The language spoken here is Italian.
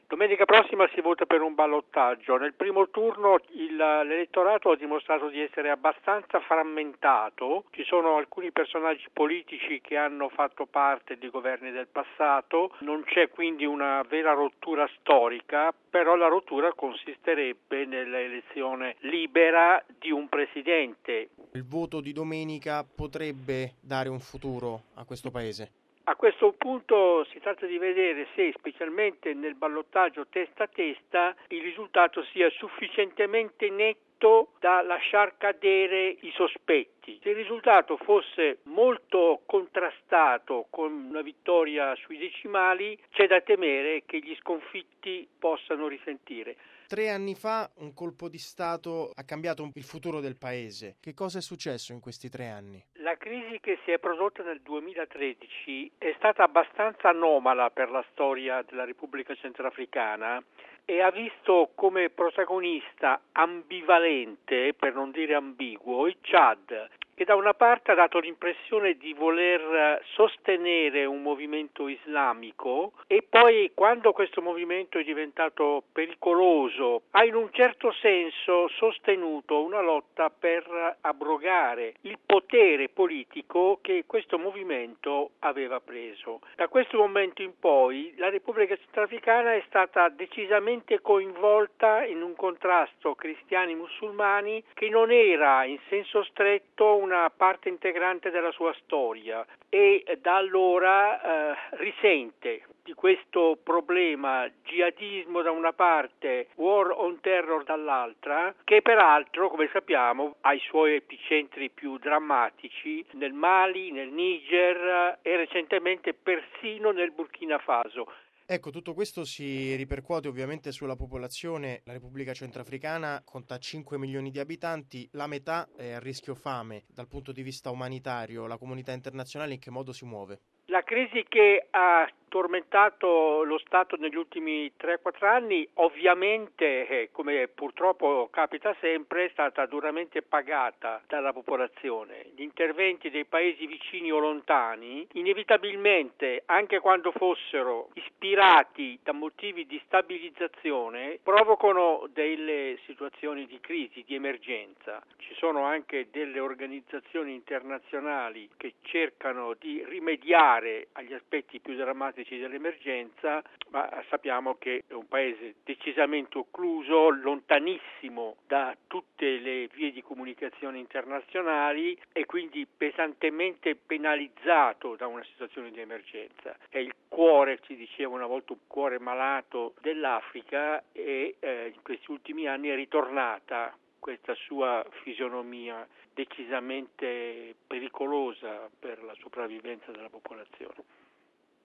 Domenica prossima si vota per un ballottaggio. Nel primo turno l'elettorato ha dimostrato di essere abbastanza frammentato. Ci sono alcuni personaggi politici che hanno fatto parte di governi del passato. Non c'è quindi una vera rottura storica, però la rottura consisterebbe nell'elezione libera di un presidente. Il voto di domenica potrebbe dare un futuro a questo paese? A questo punto si tratta di vedere se, specialmente nel ballottaggio testa a testa, il risultato sia sufficientemente netto da lasciar cadere i sospetti. Se il risultato fosse molto contrastato con una vittoria sui decimali, c'è da temere che gli sconfitti possano risentire. 3 anni fa un colpo di Stato ha cambiato il futuro del paese. Che cosa è successo in questi 3 anni? La crisi che si è prodotta nel 2013 è stata abbastanza anomala per la storia della Repubblica Centrafricana e ha visto come protagonista ambivalente, per non dire ambiguo, il Chad, che da una parte ha dato l'impressione di voler sostenere un movimento islamico e poi, quando questo movimento è diventato pericoloso, ha in un certo senso sostenuto una lotta per abrogare il potere politico che questo movimento aveva preso. Da questo momento in poi la Repubblica Centrafricana è stata decisamente coinvolta in un contrasto cristiani-musulmani che non era in senso stretto una parte integrante della sua storia e da allora risente di questo problema jihadismo da una parte, war on terror dall'altra, che peraltro, come sappiamo, ha i suoi epicentri più drammatici nel Mali, nel Niger e recentemente persino nel Burkina Faso. Ecco, tutto questo si ripercuote ovviamente sulla popolazione. La Repubblica Centrafricana conta 5 milioni di abitanti, la metà è a rischio fame. Dal punto di vista umanitario, la comunità internazionale in che modo si muove? La crisi che ha tormentato lo Stato negli ultimi 3-4 anni ovviamente, come purtroppo capita sempre, è stata duramente pagata dalla popolazione. Gli interventi dei paesi vicini o lontani, inevitabilmente, anche quando fossero ispirati da motivi di stabilizzazione, provocano delle situazioni di crisi, di emergenza. Ci sono anche delle organizzazioni internazionali che cercano di rimediare agli aspetti più drammatici dell'emergenza, ma sappiamo che è un paese decisamente occluso, lontanissimo da tutte le vie di comunicazione internazionali e quindi pesantemente penalizzato da una situazione di emergenza. È il cuore, ci diceva una volta, un cuore malato dell'Africa e in questi ultimi anni è ritornata questa sua fisionomia decisamente pericolosa per la sopravvivenza della popolazione.